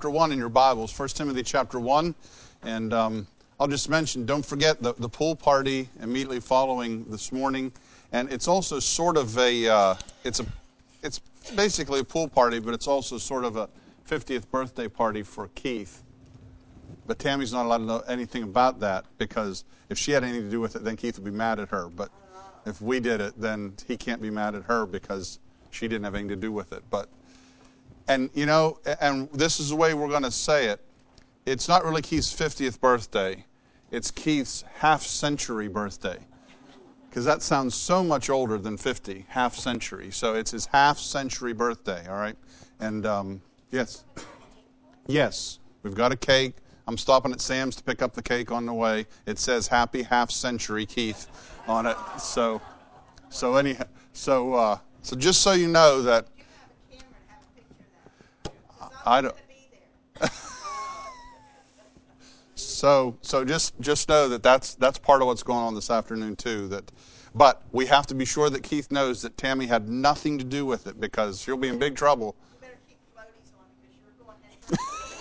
chapter 1 in your Bibles, 1 Timothy chapter 1. And I'll just mention, don't forget the pool party immediately following this morning. And it's also sort of it's basically a pool party, but it's also sort of a 50th birthday party for Keith. But Tammy's not allowed to know anything about that, because if she had anything to do with it, then Keith would be mad at her. But if we did it, then he can't be mad at her because she didn't have anything to do with it. And this is the way we're going to say it. It's not really Keith's 50th birthday. It's Keith's half-century birthday. Because that sounds so much older than 50, half-century. So it's his half-century birthday, all right? And yes. Yes, we've got a cake. I'm stopping at Sam's to pick up the cake on the way. It says Happy Half-Century Keith on it. So just so you know that I don't. So just know that that's part of what's going on this afternoon too. But we have to be sure that Keith knows that Tammy had nothing to do with it, because she'll be in big trouble. You better keep floaties on because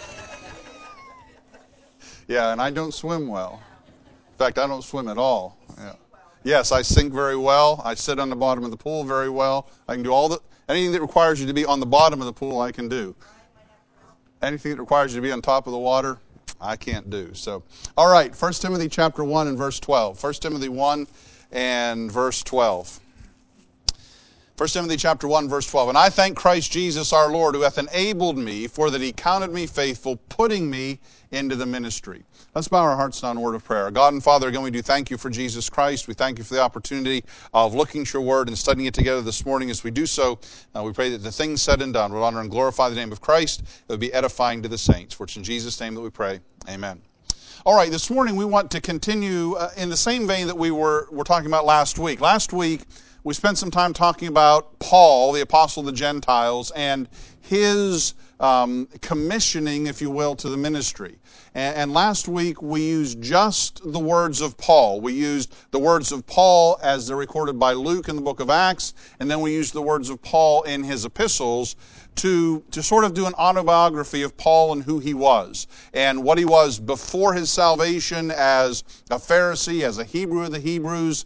you're going. Yeah, and I don't swim well. In fact, I don't swim at all. Yeah. Yes, I sink very well. I sit on the bottom of the pool very well. I can do anything that requires you to be on the bottom of the pool, I can do. Anything that requires you to be on top of the water, I can't do. So, all right, 1 Timothy chapter 1 and verse 12. 1 Timothy 1 and verse 12. 1 Timothy chapter 1, verse 12. And I thank Christ Jesus our Lord, who hath enabled me, for that he counted me faithful, putting me into the ministry. Let's bow our hearts now in a word of prayer. God and Father, again, we do thank you for Jesus Christ. We thank you for the opportunity of looking at your word and studying it together this morning. As we do so, we pray that the things said and done would honor and glorify the name of Christ. It would be edifying to the saints. For it's in Jesus' name that we pray. Amen. All right, this morning we want to continue in the same vein that we were talking about last week. Last week, we spent some time talking about Paul, the apostle of the Gentiles, and his commissioning, if you will, to the ministry. And last week we used just the words of Paul. We used the words of Paul as they're recorded by Luke in the book of Acts, and then we used the words of Paul in his epistles to sort of do an autobiography of Paul and who he was, and what he was before his salvation as a Pharisee, as a Hebrew of the Hebrews,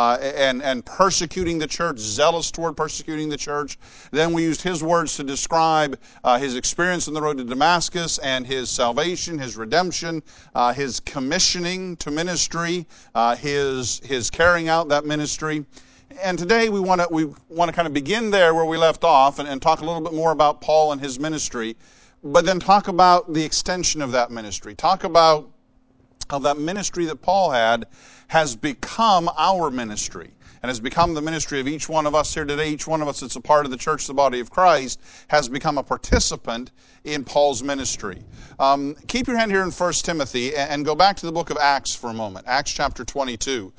and persecuting the church, zealous toward persecuting the church. Then we used his words to describe his experience on the road to Damascus and his salvation, his redemption, his commissioning to ministry, his carrying out that ministry. And today we want to kind of begin there where we left off and talk a little bit more about Paul and his ministry, but then talk about the extension of that ministry. Talk about how that ministry that Paul had has become our ministry and has become the ministry of each one of us here today. Each one of us that's a part of the church, the body of Christ, has become a participant in Paul's ministry. Keep your hand here in 1 Timothy and go back to the book of Acts for a moment. Acts chapter 22.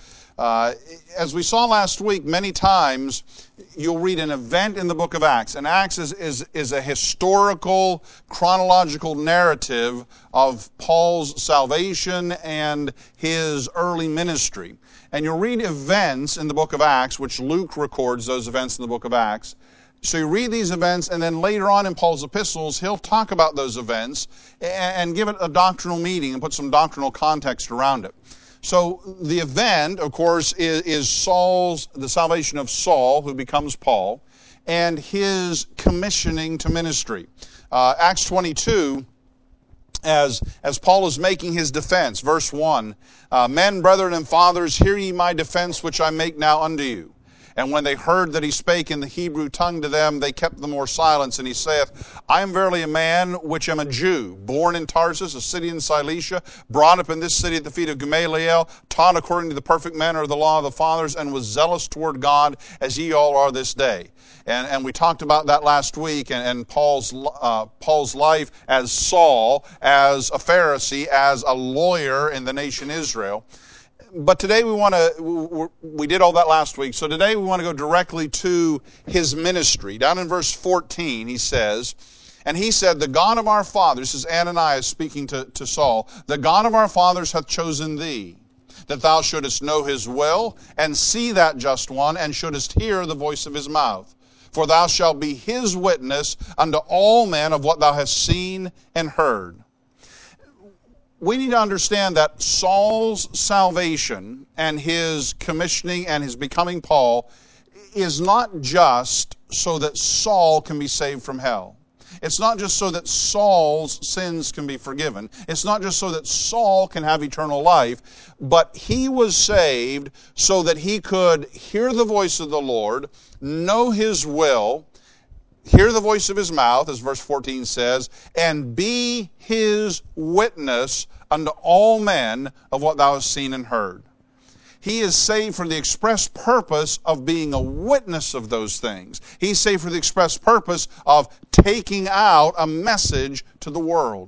As we saw last week, many times you'll read an event in the book of Acts. And Acts is a historical, chronological narrative of Paul's salvation and his early ministry. And you'll read events in the book of Acts, which Luke records those events in the book of Acts. So you read these events, and then later on in Paul's epistles, he'll talk about those events and give it a doctrinal meaning and put some doctrinal context around it. So the event, of course, is the salvation of Saul, who becomes Paul, and his commissioning to ministry. Acts 22, as Paul is making his defense, verse 1, Men, brethren, and fathers, hear ye my defense, which I make now unto you. And when they heard that he spake in the Hebrew tongue to them, they kept the more silence. And he saith, I am verily a man which am a Jew, born in Tarsus, a city in Cilicia, brought up in this city at the feet of Gamaliel, taught according to the perfect manner of the law of the fathers, and was zealous toward God, as ye all are this day. And we talked about that last week, and Paul's life as Saul, as a Pharisee, as a lawyer in the nation Israel. But today we did all that last week, so today we want to go directly to his ministry. Down in verse 14, he says, And he said, The God of our fathers, this is Ananias speaking to Saul, The God of our fathers hath chosen thee, that thou shouldest know his will, and see that just one, and shouldest hear the voice of his mouth. For thou shalt be his witness unto all men of what thou hast seen and heard. We need to understand that Saul's salvation and his commissioning and his becoming Paul is not just so that Saul can be saved from hell. It's not just so that Saul's sins can be forgiven. It's not just so that Saul can have eternal life, but he was saved so that he could hear the voice of the Lord, know his will, hear the voice of his mouth, as verse 14 says, and be his witness unto all men of what thou hast seen and heard. He is saved for the express purpose of being a witness of those things. He's saved for the express purpose of taking out a message to the world.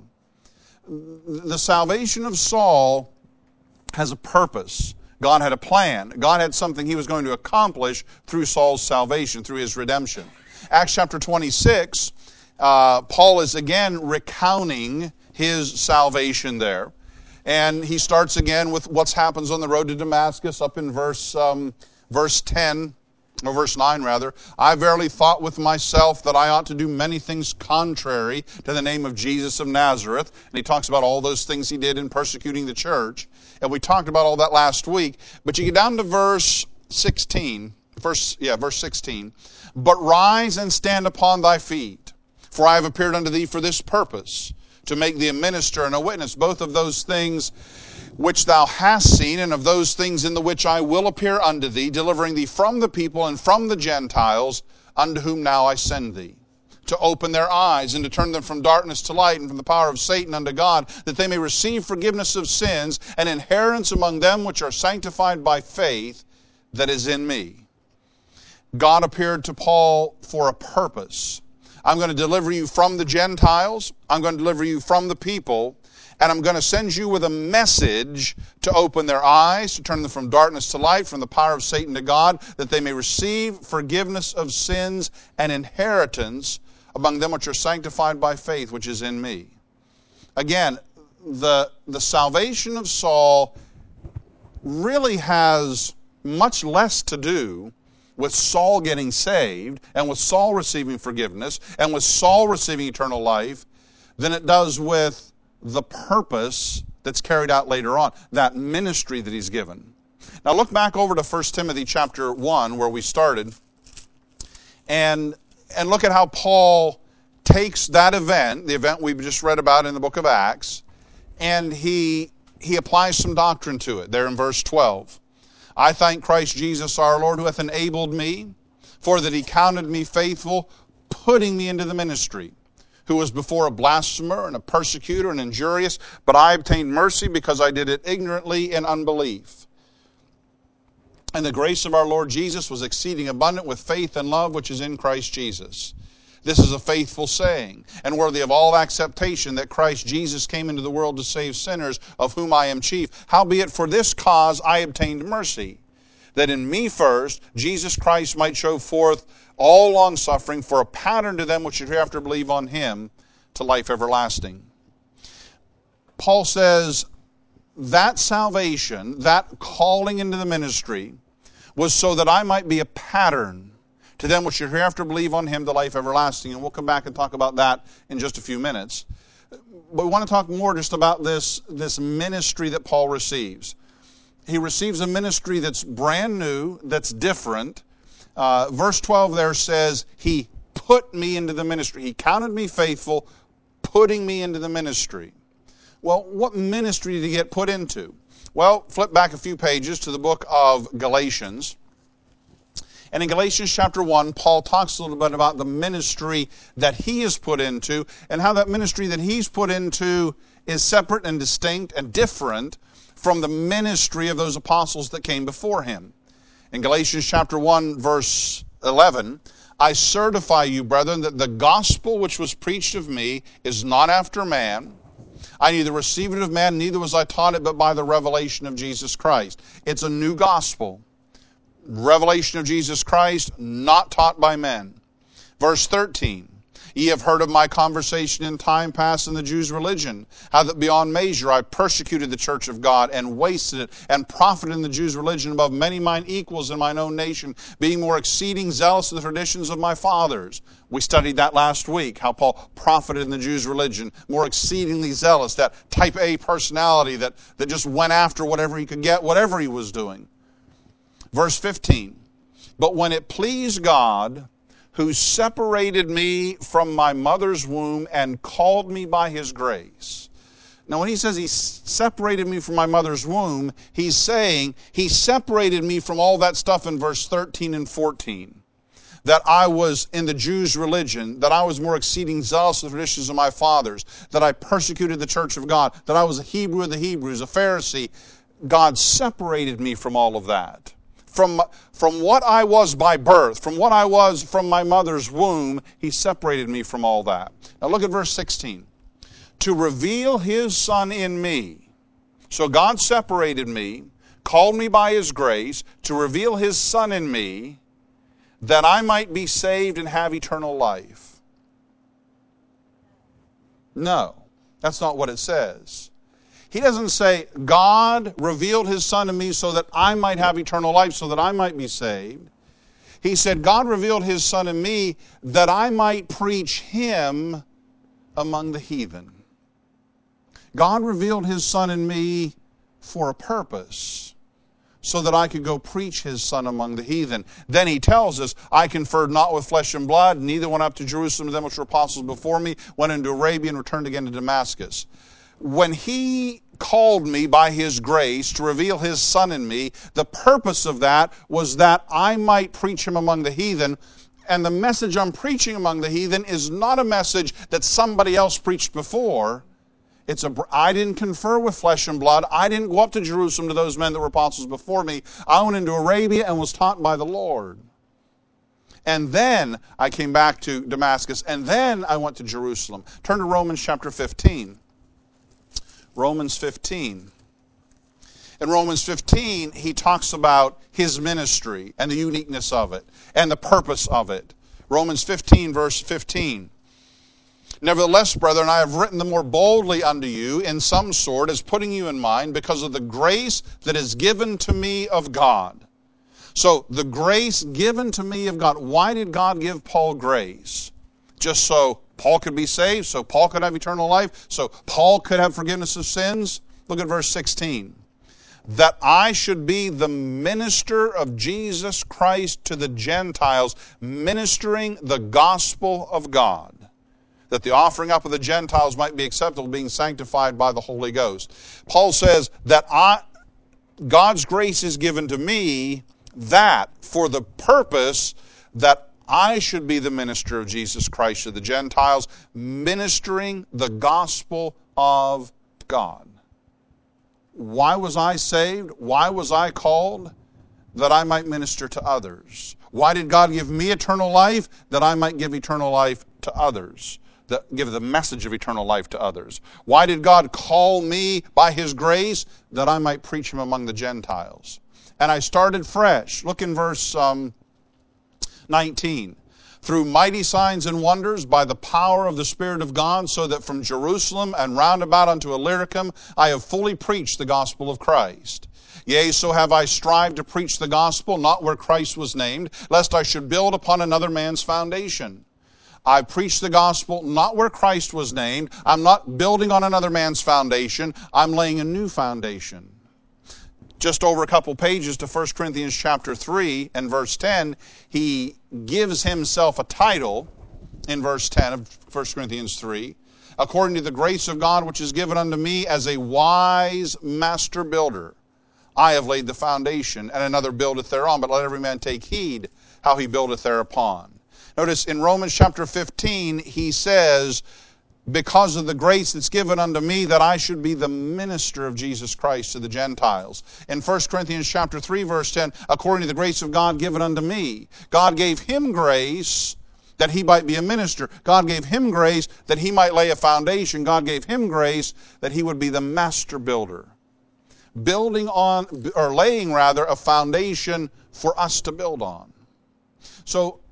The salvation of Saul has a purpose. God had a plan. God had something he was going to accomplish through Saul's salvation, through his redemption. Acts chapter 26, Paul is again recounting his salvation there. And he starts again with what happens on the road to Damascus up in verse 10, or verse 9 rather. I verily thought with myself that I ought to do many things contrary to the name of Jesus of Nazareth. And he talks about all those things he did in persecuting the church. And we talked about all that last week. But you get down to verse 16. Verse 16. But rise and stand upon thy feet, for I have appeared unto thee for this purpose, to make thee a minister and a witness, both of those things which thou hast seen, and of those things in the which I will appear unto thee, delivering thee from the people and from the Gentiles, unto whom now I send thee, to open their eyes, and to turn them from darkness to light, and from the power of Satan unto God, that they may receive forgiveness of sins, and inheritance among them which are sanctified by faith that is in me. God appeared to Paul for a purpose. I'm going to deliver you from the Gentiles. I'm going to deliver you from the people. And I'm going to send you with a message to open their eyes, to turn them from darkness to light, from the power of Satan to God, that they may receive forgiveness of sins and inheritance among them which are sanctified by faith, which is in me. Again, the salvation of Saul really has much less to do with Saul getting saved, and with Saul receiving forgiveness, and with Saul receiving eternal life, than it does with the purpose that's carried out later on, that ministry that he's given. Now look back over to 1 Timothy chapter 1, where we started, and look at how Paul takes that event, the event we've just read about in the book of Acts, and he applies some doctrine to it, there in verse 12. I thank Christ Jesus our Lord, who hath enabled me, for that he counted me faithful, putting me into the ministry, who was before a blasphemer and a persecutor and injurious, but I obtained mercy because I did it ignorantly in unbelief. And the grace of our Lord Jesus was exceeding abundant with faith and love which is in Christ Jesus. This is a faithful saying, and worthy of all acceptation, that Christ Jesus came into the world to save sinners, of whom I am chief. Howbeit for this cause I obtained mercy, that in me first Jesus Christ might show forth all longsuffering for a pattern to them which should hereafter believe on him to life everlasting. Paul says that salvation, that calling into the ministry, was so that I might be a pattern to them which should hereafter believe on him to life everlasting. And we'll come back and talk about that in just a few minutes. But we want to talk more just about this ministry that Paul receives. He receives a ministry that's brand new, that's different. Verse 12 there says, he put me into the ministry. He counted me faithful, putting me into the ministry. Well, what ministry did he get put into? Well, flip back a few pages to the book of Galatians. And in Galatians chapter 1, Paul talks a little bit about the ministry that he is put into, and how that ministry that he's put into is separate and distinct and different from the ministry of those apostles that came before him. In Galatians chapter 1, verse 11, I certify you, brethren, that the gospel which was preached of me is not after man. I neither received it of man, neither was I taught it, but by the revelation of Jesus Christ. It's a new gospel. Revelation of Jesus Christ, not taught by men. Verse 13, Ye have heard of my conversation in time past in the Jews' religion, how that beyond measure I persecuted the church of God, and wasted it, and profited in the Jews' religion above many mine equals in mine own nation, being more exceeding zealous of the traditions of my fathers. We studied that last week, how Paul profited in the Jews' religion, more exceedingly zealous, that type A personality that just went after whatever he could get, whatever he was doing. Verse 15, but when it pleased God, who separated me from my mother's womb and called me by his grace. Now when he says he separated me from my mother's womb, he's saying he separated me from all that stuff in verse 13 and 14. That I was in the Jews' religion, that I was more exceeding zealous of the traditions of my fathers, that I persecuted the church of God, that I was a Hebrew of the Hebrews, a Pharisee. God separated me from all of that. From what I was by birth, from what I was from my mother's womb, he separated me from all that. Now look at verse 16. To reveal his Son in me. So God separated me, called me by his grace, to reveal his Son in me, that I might be saved and have eternal life. No, that's not what it says. He doesn't say, God revealed his Son to me so that I might have eternal life, so that I might be saved. He said, God revealed his Son in me that I might preach him among the heathen. God revealed his Son in me for a purpose, so that I could go preach his Son among the heathen. Then he tells us, I conferred not with flesh and blood, neither went up to Jerusalem to them which were apostles before me, went into Arabia and returned again to Damascus. When he called me by his grace to reveal his Son in me, the purpose of that was that I might preach him among the heathen. And the message I'm preaching among the heathen is not a message that somebody else preached before. I didn't confer with flesh and blood. I didn't go up to Jerusalem to those men that were apostles before me. I went into Arabia and was taught by the Lord. And then I came back to Damascus, and then I went to Jerusalem. Turn to Romans chapter 15. Romans 15. In Romans 15, he talks about his ministry and the uniqueness of it and the purpose of it. Romans 15, verse 15. Nevertheless, brethren, I have written the more boldly unto you in some sort, as putting you in mind, because of the grace that is given to me of God. So, the grace given to me of God. Why did God give Paul grace? Just so Paul could be saved, so Paul could have eternal life, so Paul could have forgiveness of sins? Look at verse 16. That I should be the minister of Jesus Christ to the Gentiles, ministering the gospel of God, that the offering up of the Gentiles might be acceptable, being sanctified by the Holy Ghost. Paul says that God's grace is given to me, that for the purpose that I should be the minister of Jesus Christ to the Gentiles, ministering the gospel of God. Why was I saved? Why was I called? That I might minister to others. Why did God give me eternal life? That I might give eternal life to others. Give the message of eternal life to others. Why did God call me by his grace? That I might preach him among the Gentiles. And I started fresh. Look in verse 19. Through mighty signs and wonders by the power of the Spirit of God, so that from Jerusalem and round about unto Illyricum I have fully preached the gospel of Christ. Yea, so have I strived to preach the gospel, not where Christ was named, lest I should build upon another man's foundation. I preach the gospel not where Christ was named. I'm not building on another man's foundation. I'm laying a new foundation. Just over a couple pages to 1 Corinthians chapter 3 and verse 10, he gives himself a title in verse 10 of 1 Corinthians 3. According to the grace of God which is given unto me as a wise master builder, I have laid the foundation, and another buildeth thereon, but let every man take heed how he buildeth thereupon. Notice in Romans chapter 15, he says, because of the grace that's given unto me, that I should be the minister of Jesus Christ to the Gentiles. In 1 Corinthians chapter 3, verse 10, according to the grace of God given unto me, God gave him grace that he might be a minister. God gave him grace that he might lay a foundation. God gave him grace that he would be the master builder. Laying a foundation for us to build on. So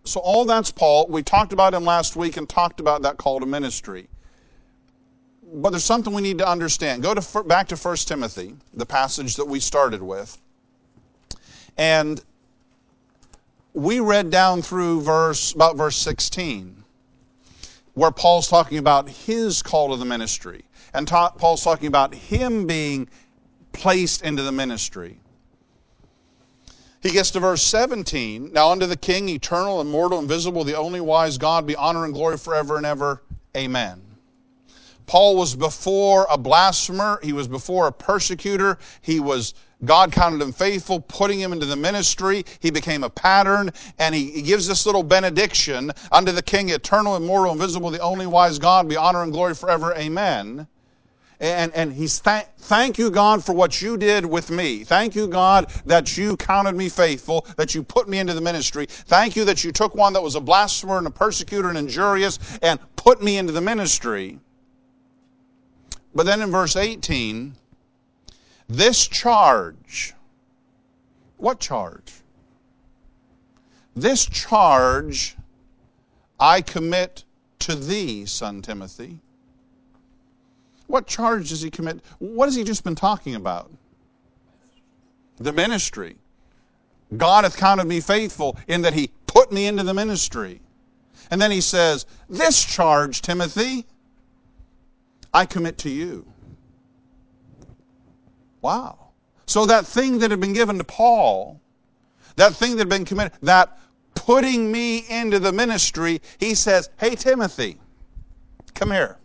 So all that's Paul. We talked about him last week and talked about that call to ministry. But there's something we need to understand. Go back to 1 Timothy, the passage that we started with. And we read down through about verse 16, where Paul's talking about his call to the ministry. And Paul's talking about him being placed into the ministry. He gets to verse 17. Now unto the King, eternal, immortal, invisible, the only wise God, be honor and glory forever and ever. Amen. Paul was before a blasphemer. He was before a persecutor. God counted him faithful, putting him into the ministry. He became a pattern, and he gives this little benediction, unto the King, eternal, immortal, invisible, the only wise God, be honor and glory forever. Amen. And he's thank you, God, for what you did with me. Thank you, God, that you counted me faithful, that you put me into the ministry. Thank you that you took one that was a blasphemer and a persecutor and injurious and put me into the ministry. But then in verse 18, this charge, what charge? This charge I commit to thee, son Timothy. What charge does he commit? What has he just been talking about? The ministry. God hath counted me faithful in that he put me into the ministry. And then he says, this charge, Timothy, I commit to you. Wow. So that thing that had been given to Paul, that thing that had been committed, that putting me into the ministry, he says, hey, Timothy, come here.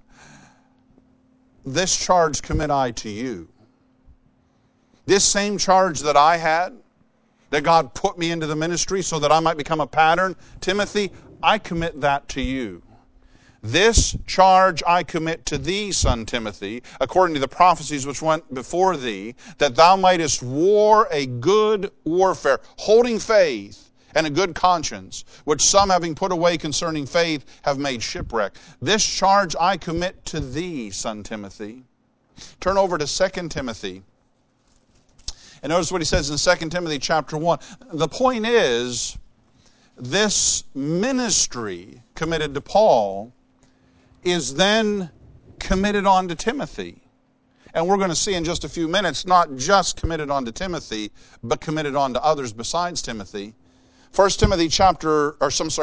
This charge commit I to you. This same charge that I had, that God put me into the ministry so that I might become a pattern, Timothy, I commit that to you. This charge I commit to thee, son Timothy, according to the prophecies which went before thee, that thou mightest war a good warfare, holding faith and a good conscience, which some having put away concerning faith have made shipwreck. This charge I commit to thee, son Timothy. Turn over to 2 Timothy. And notice what he says in 2 Timothy chapter 1. The point is, this ministry committed to Paul is then committed on to Timothy. And we're going to see in just a few minutes, not just committed on to Timothy, but committed on to others besides Timothy. 2 Timothy chapter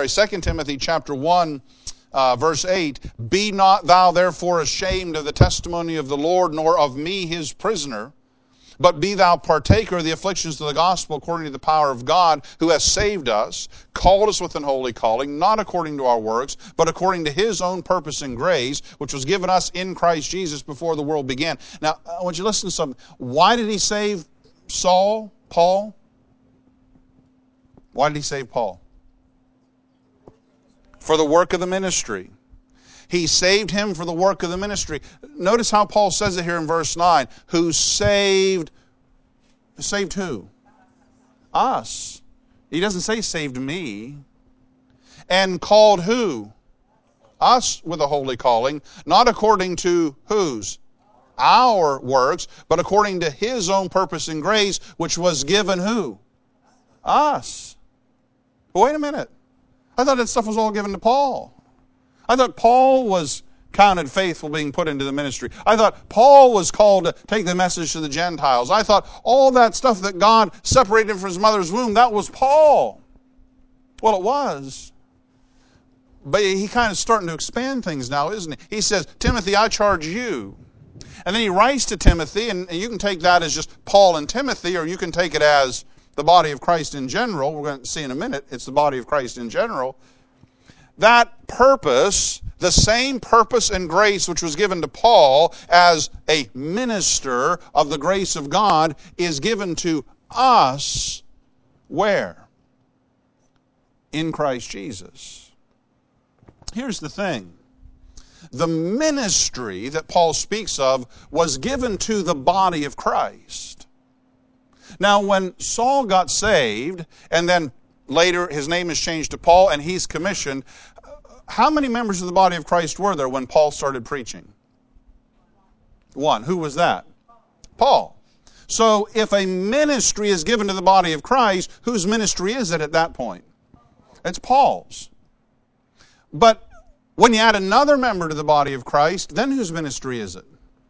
1, verse 8, be not thou therefore ashamed of the testimony of the Lord, nor of me his prisoner, but be thou partaker of the afflictions of the gospel according to the power of God, who has saved us, called us with an holy calling, not according to our works, but according to his own purpose and grace, which was given us in Christ Jesus before the world began. Now, I want you to listen to something. Why did he save Paul? Why did he save Paul? For the work of the ministry. He saved him for the work of the ministry. Notice how Paul says it here in verse 9. Who saved who? Us. He doesn't say saved me. And called who? Us with a holy calling. Not according to whose? Our works, but according to his own purpose and grace, which was given who? Us. But wait a minute. I thought that stuff was all given to Paul. I thought Paul was counted faithful being put into the ministry. I thought Paul was called to take the message to the Gentiles. I thought all that stuff that God separated from his mother's womb, that was Paul. Well, it was. But he kind of starting to expand things now, isn't he? He says, Timothy, I charge you. And then he writes to Timothy, and you can take that as just Paul and Timothy, or you can take it as the body of Christ in general. We're going to see in a minute, it's the body of Christ in general. That purpose, the same purpose and grace which was given to Paul as a minister of the grace of God, is given to us where? In Christ Jesus. Here's the thing. The ministry that Paul speaks of was given to the body of Christ. Now, when Saul got saved, and then later his name is changed to Paul, and he's commissioned, how many members of the body of Christ were there when Paul started preaching? One. Who was that? Paul. So if a ministry is given to the body of Christ, whose ministry is it at that point? It's Paul's. But when you add another member to the body of Christ, then whose ministry is it?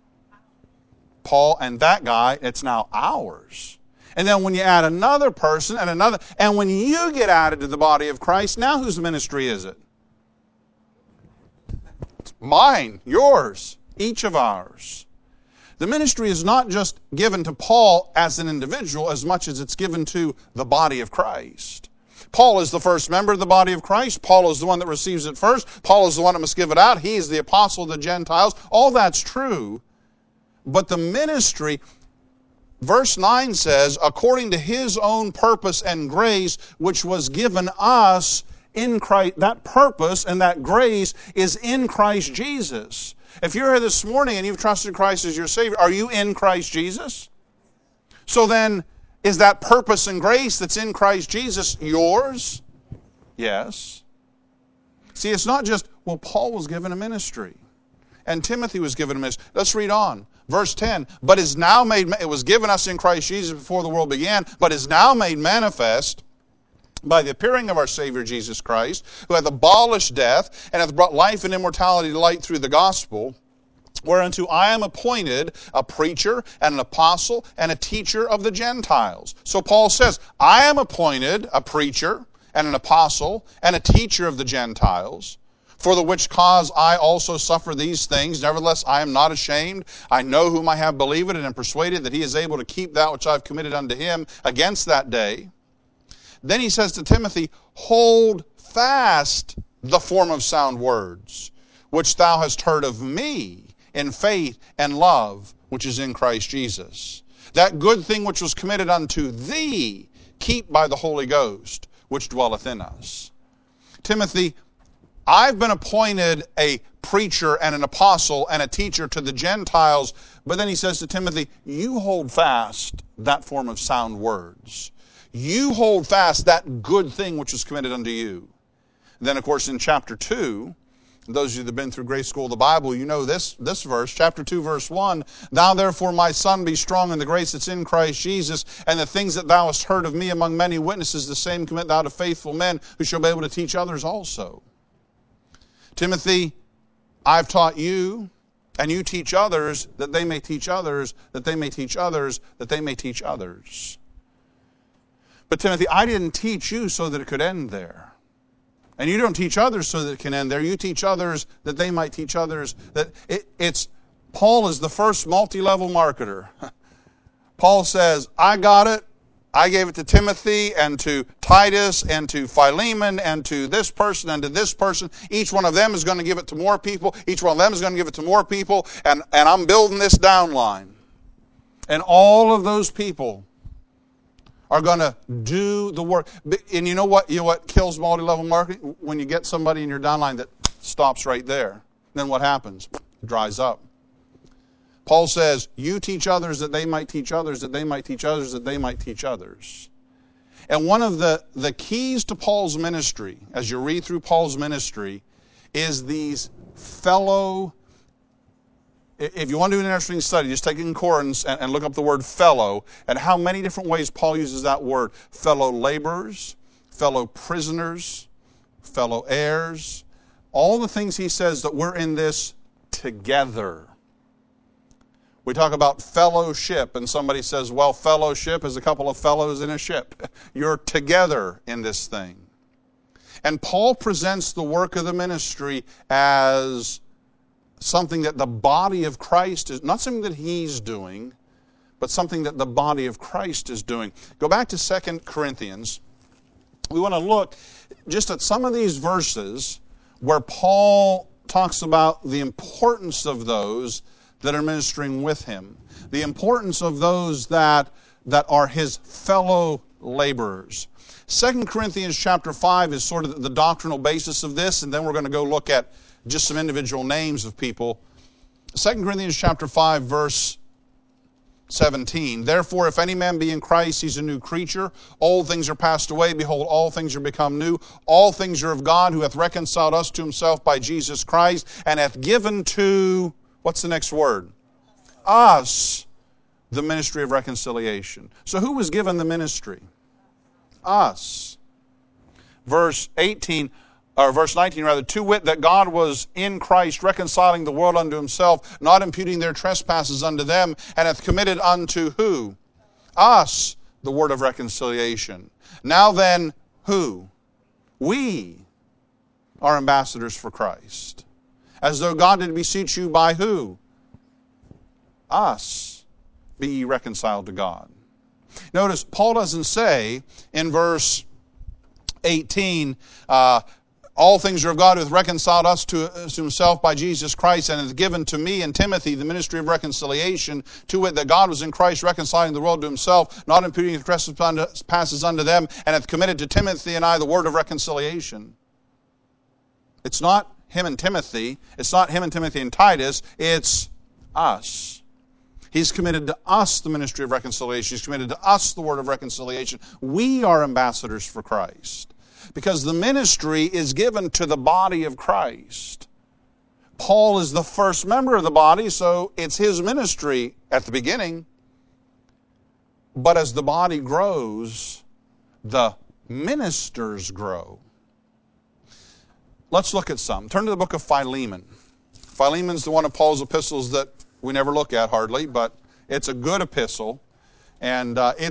Paul and that guy, it's now ours. And then when you add another person and another, and when you get added to the body of Christ, now whose ministry is it? It's mine, yours, each of ours. The ministry is not just given to Paul as an individual as much as it's given to the body of Christ. Paul is the first member of the body of Christ. Paul is the one that receives it first. Paul is the one that must give it out. He is the apostle of the Gentiles. All that's true. But the ministry, verse 9 says, according to his own purpose and grace, which was given us in Christ. That purpose and that grace is in Christ Jesus. If you're here this morning and you've trusted Christ as your Savior, are you in Christ Jesus? So then, is that purpose and grace that's in Christ Jesus yours? Yes. See, it's not just, well, Paul was given a ministry, and Timothy was given a ministry. Let's read on. Verse 10, but is now made, it was given us in Christ Jesus before the world began, but is now made manifest by the appearing of our Savior Jesus Christ, who hath abolished death, and hath brought life and immortality to light through the gospel, whereunto I am appointed a preacher and an apostle and a teacher of the Gentiles. So Paul says, I am appointed a preacher and an apostle and a teacher of the Gentiles, for the which cause I also suffer these things. Nevertheless, I am not ashamed. I know whom I have believed, and am persuaded that he is able to keep that which I have committed unto him against that day. Then he says to Timothy, hold fast the form of sound words, which thou hast heard of me in faith and love, which is in Christ Jesus. That good thing which was committed unto thee, keep by the Holy Ghost, which dwelleth in us. Timothy, I've been appointed a preacher and an apostle and a teacher to the Gentiles, but then he says to Timothy, you hold fast that form of sound words. You hold fast that good thing which was committed unto you. Then, of course, in chapter 2, those of you that have been through grade school of the Bible, you know this verse, chapter 2, verse 1, thou therefore, my son, be strong in the grace that's in Christ Jesus, and the things that thou hast heard of me among many witnesses, the same commit thou to faithful men, who shall be able to teach others also. Timothy, I've taught you, and you teach others, that they may teach others, that they may teach others, that they may teach others. But Timothy, I didn't teach you so that it could end there. And you don't teach others so that it can end there. You teach others that they might teach others. Paul is the first multi-level marketer. Paul says, I got it. I gave it to Timothy and to Titus and to Philemon and to this person and to this person. Each one of them is going to give it to more people. Each one of them is going to give it to more people. And I'm building this downline. And all of those people are going to do the work. And you know what kills multi-level marketing? When you get somebody in your downline that stops right there. Then what happens? It dries up. Paul says, you teach others that they might teach others, that they might teach others, that they might teach others. And one of the keys to Paul's ministry, as you read through Paul's ministry, is these fellow. If you want to do an interesting study, just take it in concordance and look up the word fellow and how many different ways Paul uses that word. Fellow laborers, fellow prisoners, fellow heirs. All the things he says that we're in this together. We talk about fellowship, and somebody says, well, fellowship is a couple of fellows in a ship. You're together in this thing. And Paul presents the work of the ministry as something that the body of Christ is, not something that he's doing, but something that the body of Christ is doing. Go back to 2 Corinthians. We want to look just at some of these verses where Paul talks about the importance of those that are ministering with him, the importance of those that are his fellow laborers. 2 Corinthians chapter 5 is sort of the doctrinal basis of this, and then we're going to go look at just some individual names of people. 2 Corinthians chapter 5, verse 17. Therefore, if any man be in Christ, he's a new creature. Old things are passed away. Behold, all things are become new. All things are of God, who hath reconciled us to himself by Jesus Christ, and hath given to, what's the next word? Us, the ministry of reconciliation. So who was given the ministry? Us. verse 18, or verse 19 rather, to wit, that God was in Christ reconciling the world unto himself, not imputing their trespasses unto them, and hath committed unto who? Us the word of reconciliation. Now then, who? We are ambassadors for Christ. As though God did beseech you by who? Us. Be ye reconciled to God. Notice, Paul doesn't say in verse 18, all things are of God who hath reconciled us to himself by Jesus Christ, and hath given to me and Timothy the ministry of reconciliation, to wit, that God was in Christ reconciling the world to himself, not imputing his trespasses unto them, and hath committed to Timothy and I the word of reconciliation. It's not him and Timothy. It's not him and Timothy and Titus. It's us. He's committed to us the ministry of reconciliation. He's committed to us the word of reconciliation. We are ambassadors for Christ, because the ministry is given to the body of Christ. Paul is the first member of the body, so it's his ministry at the beginning. But as the body grows, the ministers grow. Let's look at some. Turn to the book of Philemon. Philemon's the one of Paul's epistles that we never look at hardly, but it's a good epistle. And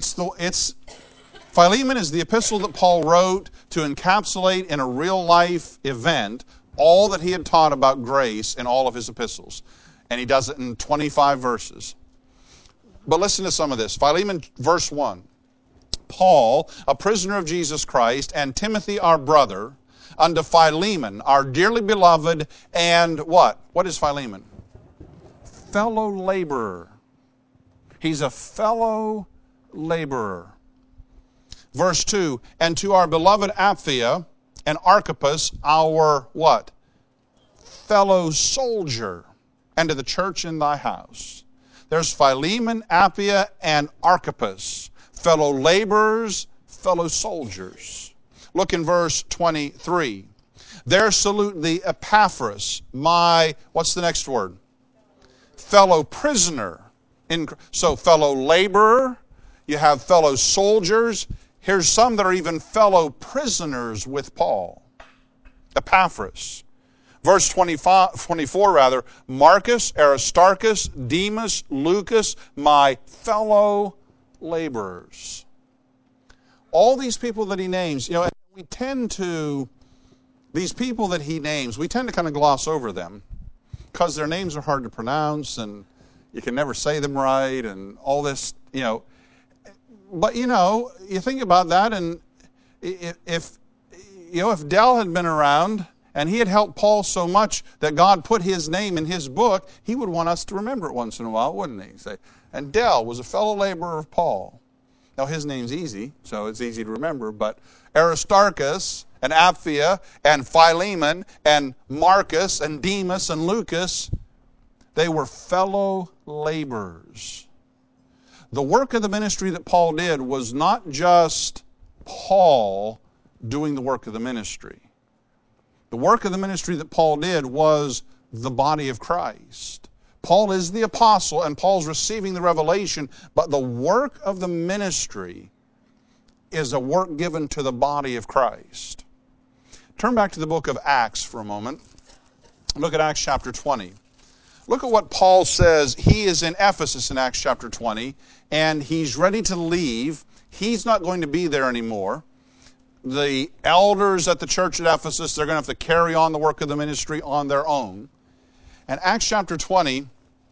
Philemon is the epistle that Paul wrote to encapsulate in a real-life event all that he had taught about grace in all of his epistles. And he does it in 25 verses. But listen to some of this. Philemon, verse 1. Paul, a prisoner of Jesus Christ, and Timothy, our brother, unto Philemon, our dearly beloved, and what? What is Philemon? Fellow laborer. He's a fellow laborer. Verse 2, and to our beloved Apphia and Archippus, our what? Fellow soldier, and to the church in thy house. There's Philemon, Apphia, and Archippus, fellow laborers, fellow soldiers. Look in verse 23. There salute thee Epaphras, my, what's the next word? Fellow prisoner. So fellow laborer, you have fellow soldiers. Here's some that are even fellow prisoners with Paul. Epaphras. Verse 24, Marcus, Aristarchus, Demas, Lucas, my fellow laborers. All these people that he names, these people that he names, we tend to kind of gloss over them because their names are hard to pronounce and you can never say them right and all this, But, you think about that, and if Dell had been around and he had helped Paul so much that God put his name in his book, he would want us to remember it once in a while, wouldn't he? Say, and Dell was a fellow laborer of Paul. Now, his name's easy, so it's easy to remember, but Aristarchus and Apphia and Philemon and Marcus and Demas and Lucas, they were fellow laborers. The work of the ministry that Paul did was not just Paul doing the work of the ministry. The work of the ministry that Paul did was the body of Christ. Paul is the apostle and Paul's receiving the revelation, but the work of the ministry is a work given to the body of Christ. Turn back to the book of Acts for a moment. Look at Acts chapter 20. Look at what Paul says. He is in Ephesus in Acts chapter 20, and he's ready to leave. He's not going to be there anymore. The elders at the church at Ephesus, they're going to have to carry on the work of the ministry on their own. And Acts chapter 20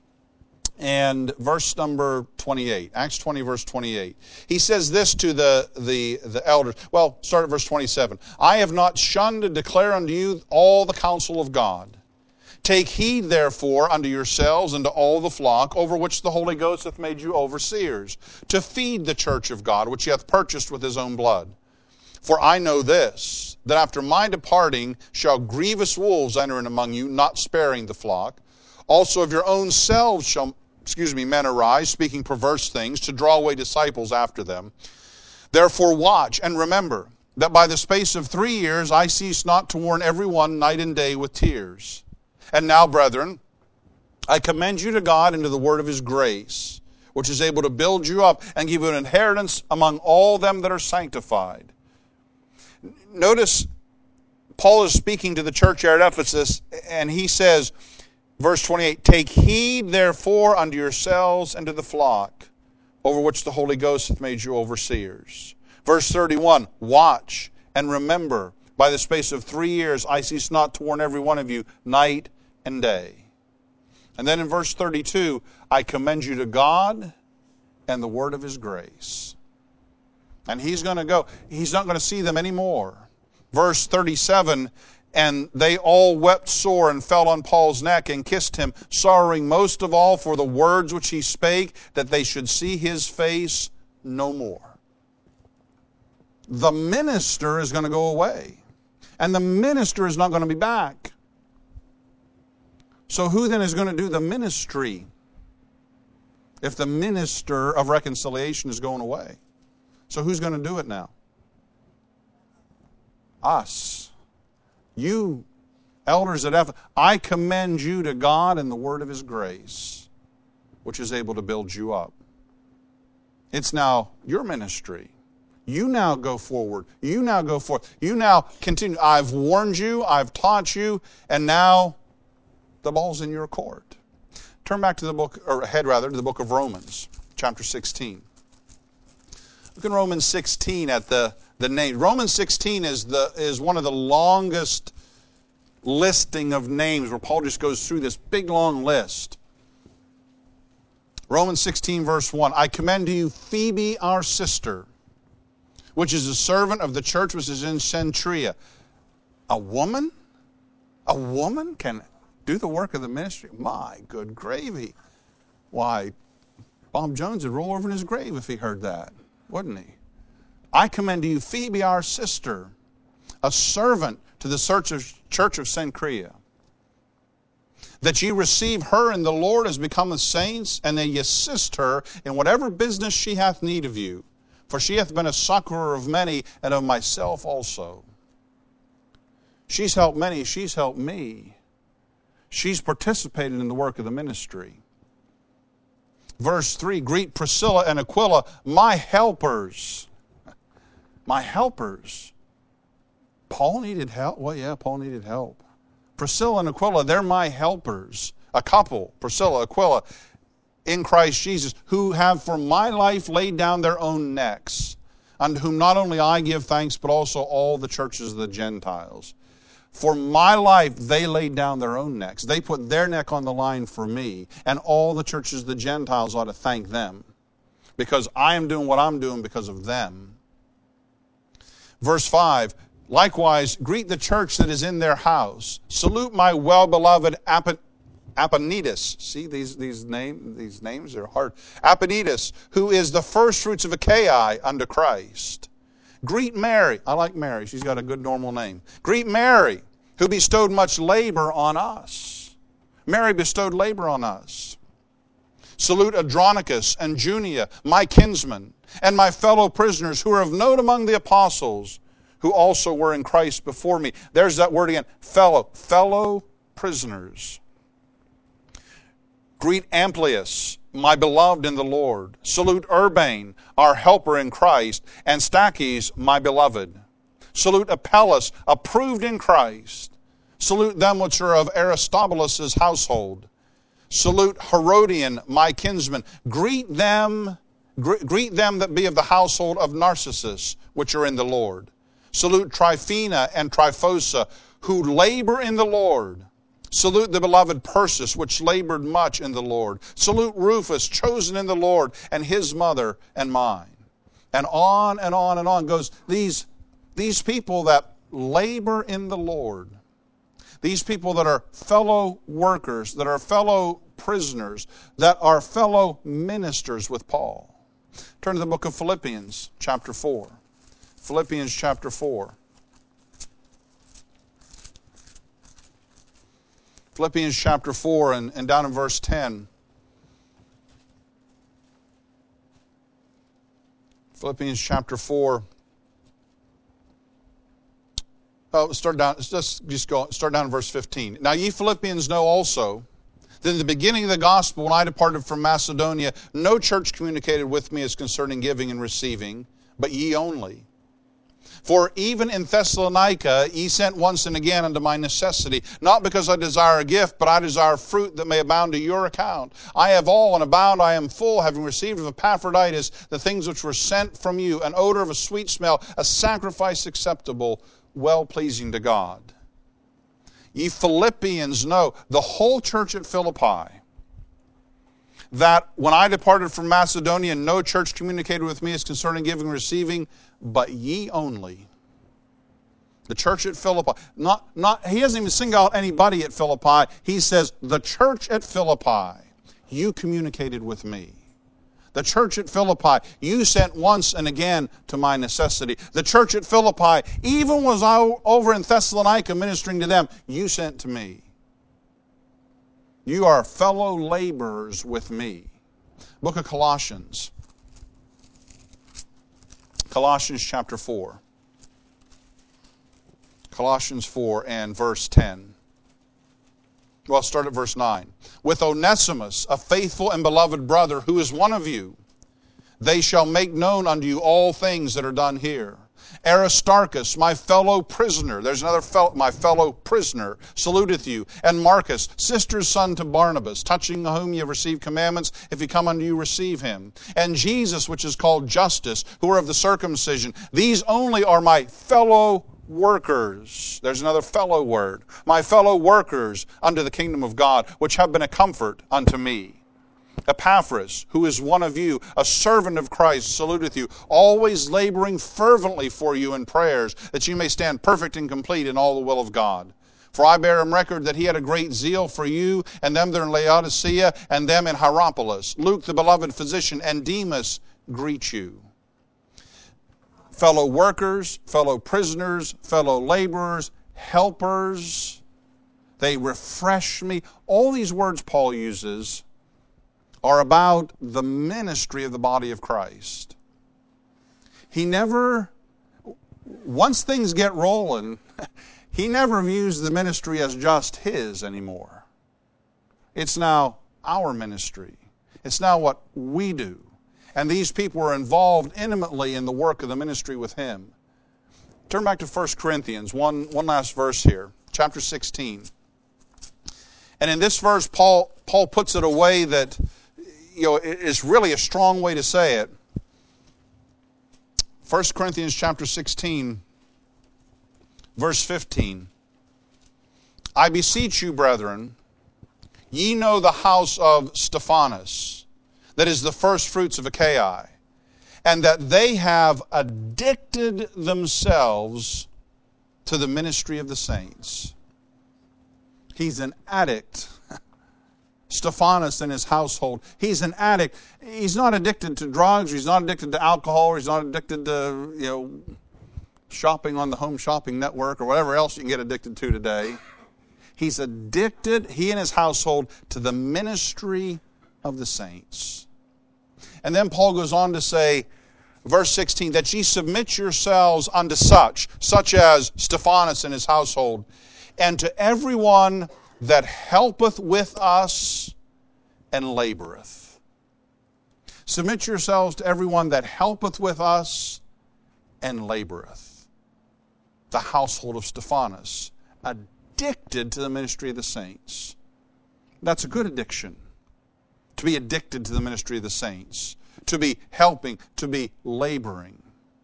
and verse number 28. Acts 20, verse 28. He says this to the elders. Well, start at verse 27. I have not shunned to declare unto you all the counsel of God. Take heed, therefore, unto yourselves and to all the flock, over which the Holy Ghost hath made you overseers, to feed the church of God, which he hath purchased with his own blood. For I know this, that after my departing shall grievous wolves enter in among you, not sparing the flock. Also of your own selves shall, men arise, speaking perverse things, to draw away disciples after them. Therefore watch and remember, that by the space of 3 years I cease not to warn every one night and day with tears. And now, brethren, I commend you to God and to the word of his grace, which is able to build you up and give you an inheritance among all them that are sanctified. Notice Paul is speaking to the church here at Ephesus, and he says, verse 28, take heed therefore unto yourselves and to the flock, over which the Holy Ghost hath made you overseers. Verse 31, watch and remember, by the space of 3 years I cease not to warn every one of you night and day. And then in verse 32, I commend you to God and the word of his grace. And he's going to go. He's not going to see them anymore. Verse 37, and they all wept sore and fell on Paul's neck and kissed him, sorrowing most of all for the words which he spake, that they should see his face no more. The minister is going to go away. And the minister is not going to be back. So who then is going to do the ministry if the minister of reconciliation is going away? So who's going to do it now? Us. You, elders at Ephesus, I commend you to God and the word of his grace, which is able to build you up. It's now your ministry. You now go forward. You now go forth. You now continue. I've warned you. I've taught you. And now the ball's in your court. Turn back to the book, or ahead rather, to the book of Romans, chapter 16. Look in Romans 16 at the name. Romans 16 is one of the longest listing of names where Paul just goes through this big long list. Romans 16 verse 1, I commend to you Phoebe our sister, which is a servant of the church which is in Cenchrea. A woman? A woman can do the work of the ministry? My good gravy. Why, Bob Jones would roll over in his grave if he heard that, wouldn't he? I commend to you Phoebe our sister, a servant to the church of Cenchrea, that ye receive her in the Lord as becometh saints, and that ye assist her in whatever business she hath need of you. For she hath been a succorer of many, and of myself also. She's helped many, she's helped me. She's participated in the work of the ministry. Verse 3, greet Priscilla and Aquila, my helpers. My helpers. Paul needed help? Well, yeah, Paul needed help. Priscilla and Aquila, they're my helpers. A couple, Priscilla, Aquila, in Christ Jesus, who have for my life laid down their own necks, unto whom not only I give thanks, but also all the churches of the Gentiles. For my life, they laid down their own necks. They put their neck on the line for me, and all the churches of the Gentiles ought to thank them, because I am doing what I'm doing because of them. Verse 5, likewise, greet the church that is in their house. Salute my well-beloved Epaenetus. See, these names are hard. Epaenetus, who is the first fruits of Achaia unto Christ. Greet Mary. I like Mary. She's got a good normal name. Greet Mary, who bestowed much labor on us. Mary bestowed labor on us. Salute Andronicus and Junia, my kinsmen, and my fellow prisoners who are of note among the apostles, who also were in Christ before me. There's that word again, fellow prisoners. Greet Amplias, my beloved in the Lord. Salute Urbane, our helper in Christ, and Stachys, my beloved. Salute Apelles, approved in Christ. Salute them which are of Aristobulus' household. Salute Herodian, my kinsman. Greet them that be of the household of Narcissus, which are in the Lord. Salute Tryphena and Tryphosa, who labor in the Lord. Salute the beloved Persis, which labored much in the Lord. Salute Rufus, chosen in the Lord, and his mother and mine. And on and on and on goes these people that labor in the Lord. These people that are fellow workers, that are fellow prisoners, that are fellow ministers with Paul. Turn to the book of Philippians, chapter 4. Philippians chapter 4. Philippians chapter 4 and down in verse 10. Philippians chapter 4. Start down in verse 15. Now ye Philippians know also that in the beginning of the gospel, when I departed from Macedonia, no church communicated with me as concerning giving and receiving, but ye only. For even in Thessalonica ye sent once and again unto my necessity, not because I desire a gift, but I desire fruit that may abound to your account. I have all, and abound I am full, having received of Epaphroditus the things which were sent from you, an odor of a sweet smell, a sacrifice acceptable, well-pleasing to God. Ye Philippians know, the whole church at Philippi, that when I departed from Macedonia, no church communicated with me as concerning giving and receiving, but ye only. The church at Philippi. He doesn't even single out anybody at Philippi. He says, the church at Philippi, you communicated with me. The church at Philippi, you sent once and again to my necessity. The church at Philippi, even was I over in Thessalonica ministering to them, you sent to me. You are fellow laborers with me. Book of Colossians. Colossians chapter 4. Colossians 4 and verse 10. Well, start at verse 9. With Onesimus, a faithful and beloved brother, who is one of you, they shall make known unto you all things that are done here. Aristarchus, my fellow prisoner, there's another my fellow prisoner, saluteth you. And Marcus, sister's son to Barnabas, touching whom ye have received commandments, if he come unto you, receive him. And Jesus, which is called Justus, who are of the circumcision. These only are my fellow workers. There's another fellow word. My fellow workers unto the kingdom of God, which have been a comfort unto me. Epaphras, who is one of you, a servant of Christ, saluteth you, always laboring fervently for you in prayers, that you may stand perfect and complete in all the will of God. For I bear him record that he had a great zeal for you, and them that are in Laodicea, and them in Hierapolis. Luke, the beloved physician, and Demas greet you. Fellow workers, fellow prisoners, fellow laborers, helpers. They refresh me. All these words Paul uses are about the ministry of the body of Christ. He never, once things get rolling, he never views the ministry as just his anymore. It's now our ministry. It's now what we do. And these people were involved intimately in the work of the ministry with him. Turn back to 1 Corinthians, one last verse here, chapter 16. And in this verse, Paul puts it a way that, is really a strong way to say it. 1 Corinthians chapter 16, verse 15. I beseech you, brethren, ye know the house of Stephanas, that is the first fruits of Achaia, and that they have addicted themselves to the ministry of the saints. He's an addict. Stephanas and his household. He's an addict. He's not addicted to drugs. He's not addicted to alcohol. He's not addicted to, shopping on the Home Shopping Network or whatever else you can get addicted to today. He's addicted, he and his household, to the ministry of the saints. And then Paul goes on to say, verse 16, that ye submit yourselves unto such as Stephanas and his household, and to everyone that helpeth with us and laboreth. Submit yourselves to everyone that helpeth with us and laboreth. The household of Stephanas, addicted to the ministry of the saints. That's a good addiction. To be addicted to the ministry of the saints. To be helping, to be laboring.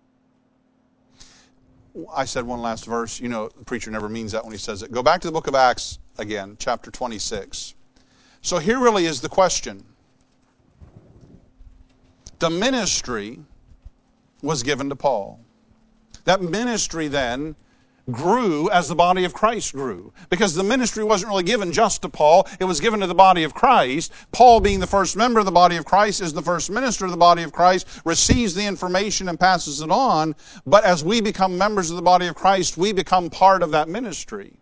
I said one last verse. The preacher never means that when he says it. Go back to the book of Acts again, chapter 26. So here really is the question. The ministry was given to Paul. That ministry then grew as the body of Christ grew. Because the ministry wasn't really given just to Paul, it was given to the body of Christ. Paul, being the first member of the body of Christ, is the first minister of the body of Christ, receives the information and passes it on. But as we become members of the body of Christ, we become part of that ministry.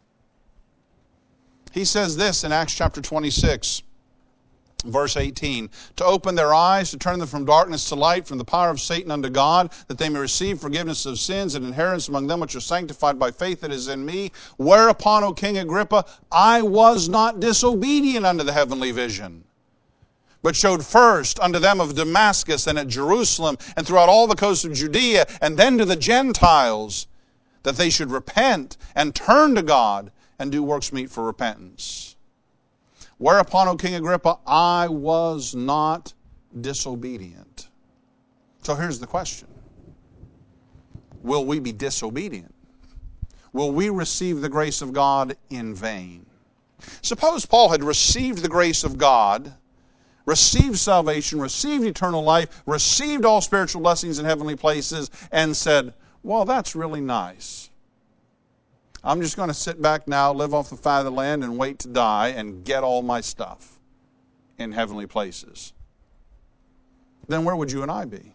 He says this in Acts chapter 26, verse 18, to open their eyes, to turn them from darkness to light, from the power of Satan unto God, that they may receive forgiveness of sins and inheritance among them which are sanctified by faith that is in me. Whereupon, O King Agrippa, I was not disobedient unto the heavenly vision. but showed first unto them of Damascus and at Jerusalem and throughout all the coasts of Judea, and then to the Gentiles, that they should repent and turn to God and do works meet for repentance. Whereupon, O King Agrippa, I was not disobedient. So here's the question. Will we be disobedient? Will we receive the grace of God in vain? Suppose Paul had received the grace of God, received salvation, received eternal life, received all spiritual blessings in heavenly places, and said, well, that's really nice. I'm just going to sit back now, live off the fat of the land, and wait to die and get all my stuff in heavenly places. Then where would you and I be?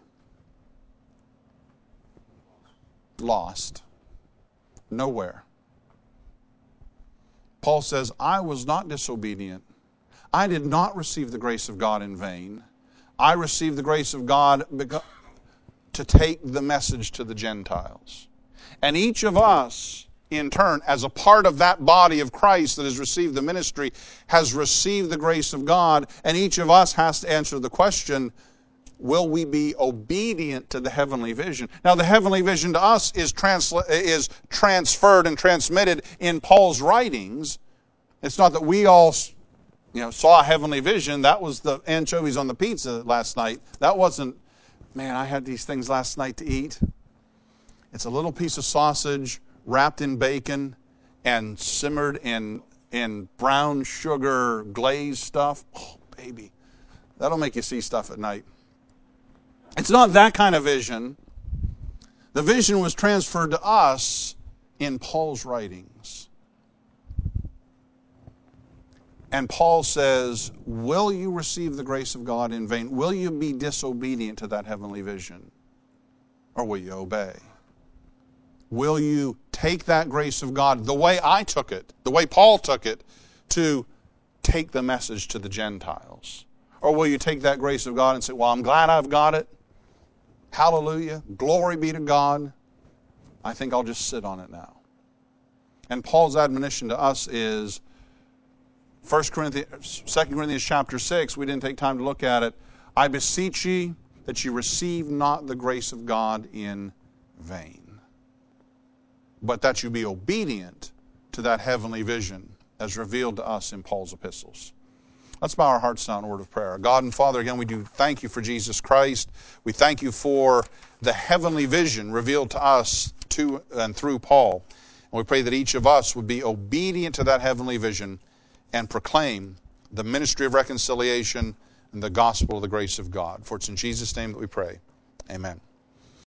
Lost. Nowhere. Paul says, I was not disobedient. I did not receive the grace of God in vain. I received the grace of God to take the message to the Gentiles. And each of us, in turn, as a part of that body of Christ that has received the ministry, has received the grace of God, and each of us has to answer the question, will we be obedient to the heavenly vision? Now, the heavenly vision to us is transferred and transmitted in Paul's writings. It's not that we all saw a heavenly vision. That was the anchovies on the pizza last night. That wasn't, man, I had these things last night to eat. It's a little piece of sausage wrapped in bacon and simmered in brown sugar glazed stuff. Oh, baby, that'll make you see stuff at night. It's not that kind of vision. The vision was transferred to us in Paul's writings. And Paul says, will you receive the grace of God in vain? Will you be disobedient to that heavenly vision? Or will you obey? Will you take that grace of God the way I took it, the way Paul took it, to take the message to the Gentiles? Or will you take that grace of God and say, well, I'm glad I've got it. Hallelujah. Glory be to God. I think I'll just sit on it now. And Paul's admonition to us is 2 Corinthians chapter 6. We didn't take time to look at it. I beseech ye that ye receive not the grace of God in vain, but that you be obedient to that heavenly vision as revealed to us in Paul's epistles. Let's bow our hearts down in a word of prayer. God and Father, again, we do thank you for Jesus Christ. We thank you for the heavenly vision revealed to us to and through Paul. And we pray that each of us would be obedient to that heavenly vision and proclaim the ministry of reconciliation and the gospel of the grace of God. For it's in Jesus' name that we pray. Amen.